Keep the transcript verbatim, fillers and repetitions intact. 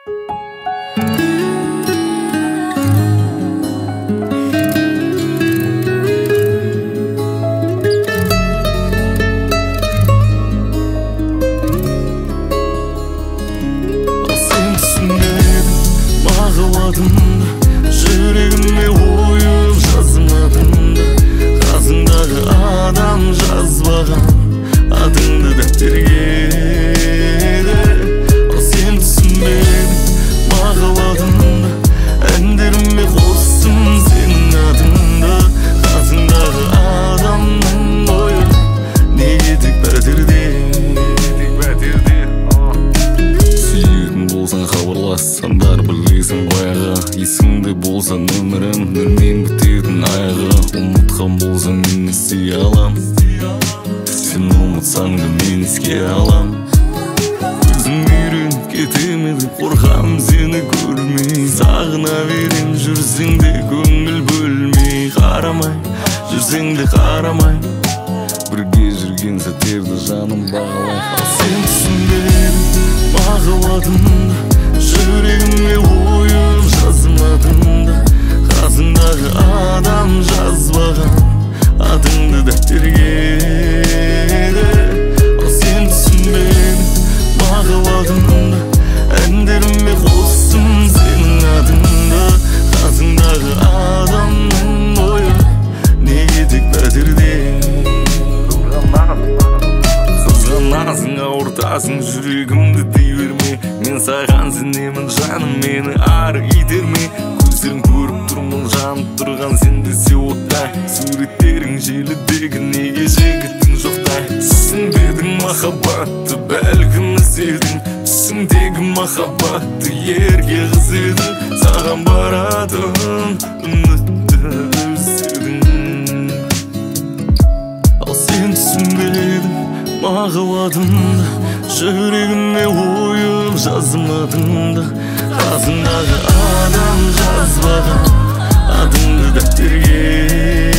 Жүрегіме ойып жазмадым да, қасыңдағы адам жазбаған атыңды дәптерге. Ал сен түсінбедің махаббатымды, әндеріме қостым сенің атыңды. Қасыңдағы адамның ойы неге тек пәтерде? Сүйетін болсаң хабарлассам бар білесің баяғы, есіңде болса нөмірім нөлмен бітетін аяғы. Ұмытқан болсаң мен істей алам, сен ұмытсаң да мен еске алам. Өзім үйреніп кетеме деп қорқам сені көрмей, сағына берем жүрсең де көңіл бөлмей. Қарамай жүрсең де қарамай, бірге жүрген сәттерді жаным бағалай. Ал сен түсінбедің махаббатымды, жүрегіме ойып жазмадым да, қасыңдағы адам жазбаған атыңды дәптерге. Ал сен түсінбедің махаббатымды, әндеріме қостым сенің атыңды. Қасыңдағы адамның ойы неге тек пәтерде? Қызғанасың, ауыртасың жүрегімді дей берме, мен саған сенемін жаным, мені ары итерме. Көздерің көріп тұрмын жанып тұрған сен десе оттай, суреттерің желідегі неге жігіттің жоқтай. Түсінбедің махаббатты, бәлкім іздедің, түсіңдегі махаббатты ерге қыз едің. Саған баратын үмітті үзедің. Ал сен түсінбедің махаббатымды, жүрегіме ойып жазмадым да, қасыңдағы адам жазбаған атыңды дәптерге.